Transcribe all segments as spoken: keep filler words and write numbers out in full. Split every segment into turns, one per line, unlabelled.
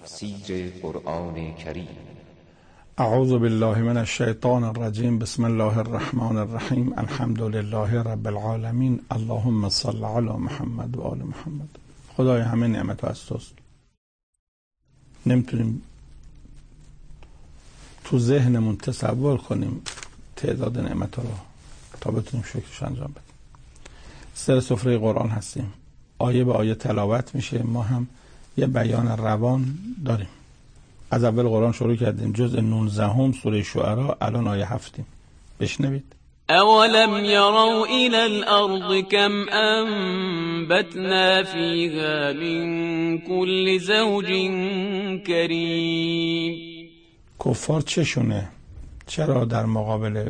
تفسیر قرآن کریم.
اعوذ بالله من الشیطان الرجیم. بسم الله الرحمن الرحیم. الحمد لله رب العالمین. اللهم صل علی محمد و آل محمد. خدای همه نعمت از توست. نمیتونیم تو ذهنمون تصور کنیم تعداد نعمت رو تا بتونیم شکرش انجام بدیم. سر سفره قرآن هستیم، آیه به آیه تلاوت میشه، ما هم یه بیان روان داریم. از اول قرآن شروع کردیم، جزء نوزده هم سوره شعراء، الان آیه هفتیم. بشنوید.
اولم يروا الى الارض كم انبتنا فيها من كل زوج كريم.
کفار چشونه؟ چرا در مقابل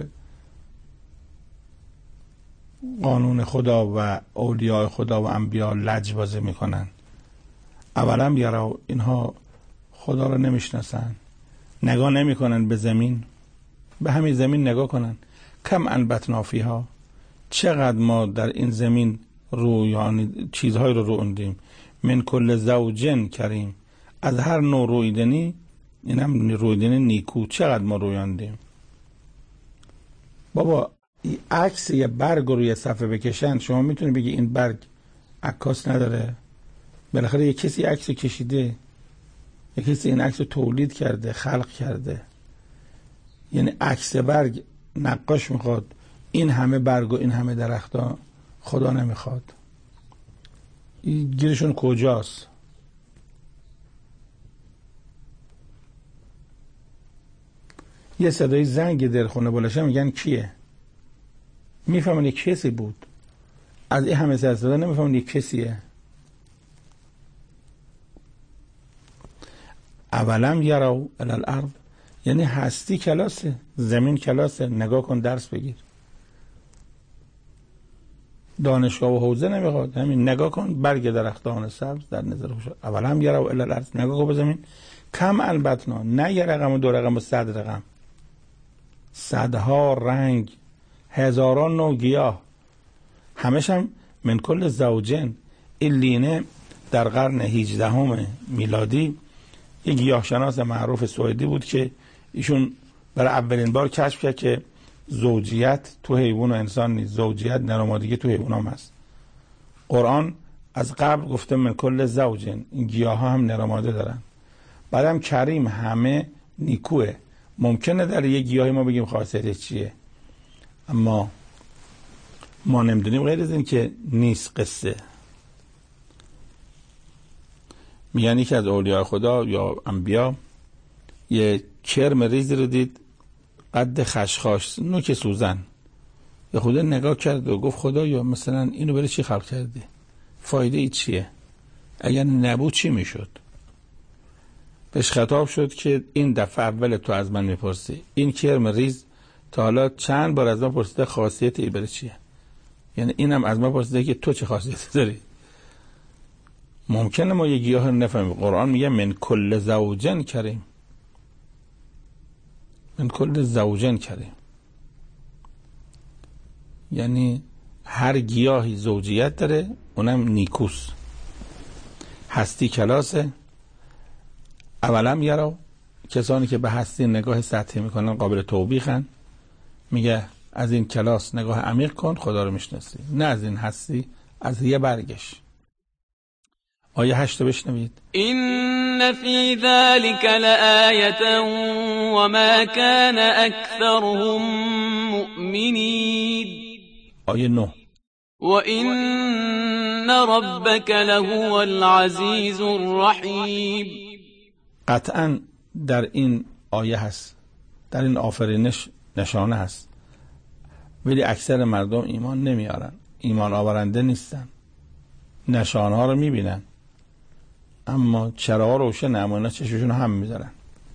قانون خدا و اولیاء خدا و انبیا لجبازی میکنن؟ اولم یروا، اینها خدا رو نمیشناسن، نگاه نمیکنن به زمین، به همین زمین نگاه کنن. کم انبتنا فیها، چقدر ما در این زمین رویانی چیزهای رو رویندیم. من کل زوجن کریم، از هر نوع رویدنی، اینم رویدنی نیکو، چقدر ما رویاندیم. بابا عکس یه برگ رو روی صفحه بکشن، شما میتونی بگی این برگ عکاس نداره؟ بالاخره یه کسی عکس کشیده، یه کسی این عکس رو تولید کرده، خلق کرده. یعنی عکس برگ نقاش میخواد، این همه برگ و این همه درختا خدا نمیخواد. گیرشون کجاست؟ یه صدای زنگ در خونه بلشه، میگن کیه؟ میفهمن یک کسی بود. از این همه سر صدا نمیفهمن یک کسیه. اولم یروا الی الارض، یعنی هستی کلاسه، زمین کلاسه، نگاه کن درس بگیر. دانشگاه و حوزه نمیخواد، همین نگاه کن برگ درختان سبز در نظر خوش. اولم یروا الی الارض، نگاه کن به زمین. کم انبتنا، نه یه رقم و دو رقم و صد رقم، صدها رنگ، هزاران نوع گیاه، همش هم من کل زوجن. این لینه در قرن هجدهم میلادی یک گیاهشناس معروف سوئدی بود که ایشون برای اولین بار کشف کرد که زوجیت تو حیوان و انسان نیست، زوجیت نرمادگی تو حیوان هم هست. قرآن از قبل گفته من کل زوجن، این گیاه ها هم نرماده دارن. بعدم کریم، همه نیکوه. ممکنه در یک گیاهی ما بگیم خاصیتش چیه، اما ما نمیدونیم. غیر از این که نیست قصه. میگن یکی از اولیاء خدا یا انبیا یه کرم ریزی رو دید قد خشخاش، نوک سوزن. یه خدا نگاه کرد و گفت خدا یا مثلا اینو برای چی خلق کردی؟ فایده ای چیه؟ اگر نبود چی میشد؟ بهش خطاب شد که این دفعه اول تو از من میپرسی، این کرم ریز تا حالا چند بار از من پرسیده خاصیت ای برای چیه؟ یعنی اینم از من پرسیده که تو چه خاصیتی داری؟ ممکنه ما یه گیاه رو نفهمیم. قرآن میگه من کل زوجن کریم، من کل زوجن کریم، یعنی هر گیاهی زوجیت داره، اونم نیکوس، هستی کلاسه. اولم یروا، کسانی که به هستی نگاه سطحی میکنن قابل توبیخن. میگه از این کلاس نگاه عمیق کن، خدا رو میشناسی، نه از این هستی، از یه برگش. آیه هشت بشنوید.
این فی ذلک لآیة وما کان اکثرهم مؤمنین.
آیه نه.
و این ربک لهو العزیز الرحیم.
قطعا در این آیه هست، در این آفرینش نشانه هست، ولی اکثر مردم ایمان نمیارن، ایمان آورنده نیستن. نشانه ها رو میبینن اما چراغ روشن، اما اینا چشمشون هم میذارن.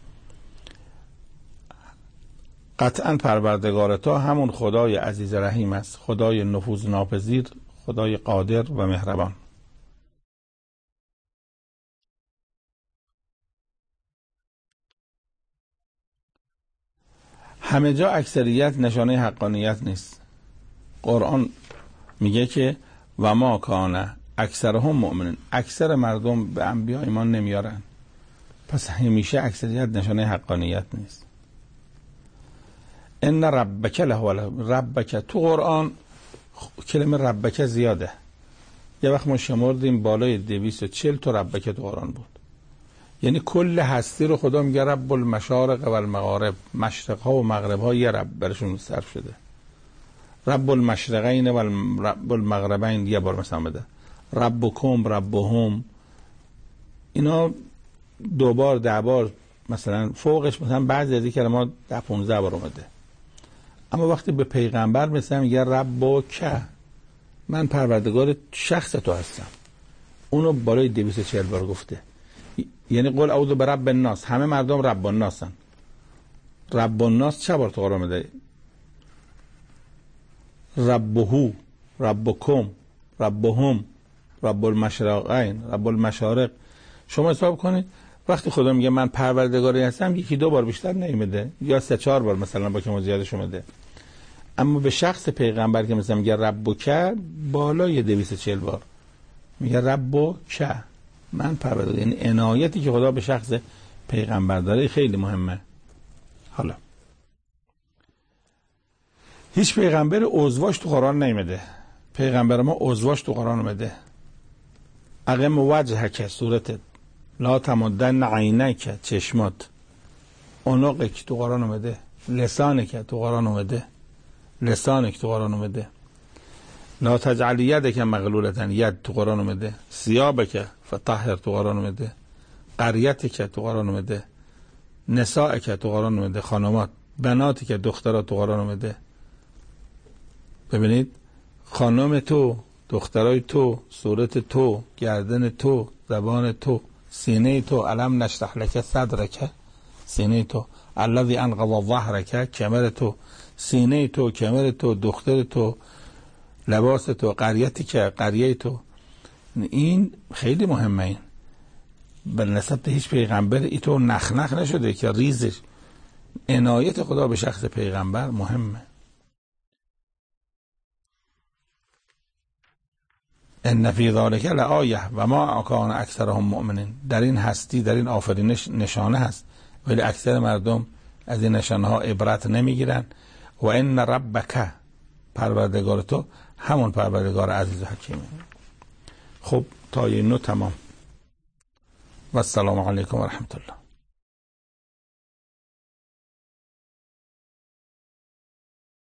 قطعا پروردگار تو همون خدای عزیز رحیم است، خدای نفوذ ناپذیر، خدای قادر و مهربان. همه جا اکثریت نشانه حقانیت نیست. قرآن میگه که و ما کان اکثرهم مؤمنین، اکثر مردم به انبیا ایمان نمیارن. پس همیشه اکثریت نشانه حقانیت نیست. ان ربک له ربک، تو قرآن کلمه ربک زیاده. یه وقت ما شمردیم بالای دویست و چهل تا ربک تو قرآن بود. یعنی کل هستی رو خدا میگه رب المشارق و المغارب، مشرق ها و مغرب ها یه رب برشون صرف شده. رب المشرقین و رب المغربین یه بار مثلا بده. ربکم، ربهم، اینا دو بار ده بار مثلا، فوقش مثلا بعضی از این کلمات ده پونزده بار اومده. اما وقتی به پیغمبر مثلا میگه ربک، من پروردگار شخص تو هستم، اونو بالای دویست و چهل بار گفته. یعنی قول اعوذ برب الناس، همه مردم رب الناسن. رب الناس چه بار تو قرآن اومده؟ ربهو، ربکم، ربهم، رب المشرقین، رب المشارق. شما حساب کنید وقتی خدا میگه من پروردگاری هستم، یکی دو بار بیشتر نمیده، یا سه چهار بار مثلا با که زیادش اومده. اما به شخص پیغمبر که مثلا میگه ربک، بالای دویست و چهل بار میگه ربک، من پروردگار. یعنی عنایتی که خدا به شخص پیغمبر داره خیلی مهمه. حالا هیچ پیغمبر عضواش تو قرآن نیامده، پیغمبر ما عضواش تو قرآن اومده. اقم وجهک، صورت لا تمدن عینک، چشمات. عنقک تو قرآن اومده. لسانک تو قرآن اومده. لسانک تو قرآن اومده. لا تجعل یدک مغلولة، ید تو قرآن اومده. ثیابک فطهر تو قرآن اومده. قریتک تو قرآن اومده. نسائک تو قرآن اومده، خانمات. بناتک، دخترات تو قرآن اومده. ببینید، خانم تو، دخترای تو، صورت تو، گردن تو، زبان تو، سینه تو. علم نشرح لک صدرک، سینه تو. الذی انقض ظهرک، کمر تو. سینه تو، کمر تو، دختر تو، لباس تو. قریتی که قریه تو. این خیلی مهمه. این به نسبت هیچ پیغمبر ای تو نخ نخ نشده که ریزش. عنایت خدا به شخص پیغمبر مهمه. ان فی ذلک لآیه و ما کان اکثرهم مؤمنین. در این هستی، در این آفرینش نشانه هست، ولی اکثر مردم از این نشانه ها عبرت نمیگیرن. و ان ربک، پروردگار تو همون پروردگار عزیز و حکیمه. خب تا اینو تمام. و السلام علیکم و رحمت الله.